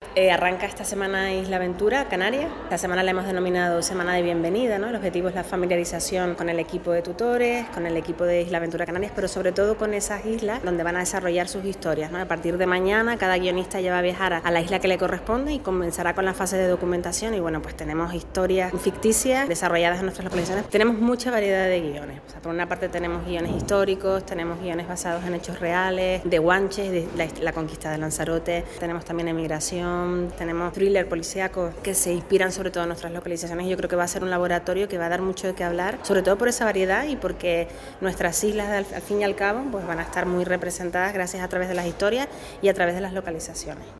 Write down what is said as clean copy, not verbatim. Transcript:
Arranca esta semana Isla Aventura, Canarias. Esta semana la hemos denominado Semana de Bienvenida, ¿no? El objetivo es la familiarización con el equipo de tutores, con el equipo de Isla Aventura Canarias, pero sobre todo con esas islas donde van a desarrollar sus historias, ¿no? A partir de mañana cada guionista ya va a viajar a la isla que le corresponde y comenzará con la fase de documentación y bueno, pues tenemos historias ficticias desarrolladas en nuestras localizaciones. Tenemos mucha variedad de guiones. O sea, por una parte tenemos guiones históricos, tenemos guiones basados en hechos reales, de Guanches, de la conquista de Lanzarote, tenemos también emigración, tenemos thriller policíacos que se inspiran sobre todo en nuestras localizaciones. Yo creo que va a ser un laboratorio que va a dar mucho de qué hablar, sobre todo por esa variedad y porque nuestras islas al fin y al cabo pues van a estar muy representadas gracias a través de las historias y a través de las localizaciones.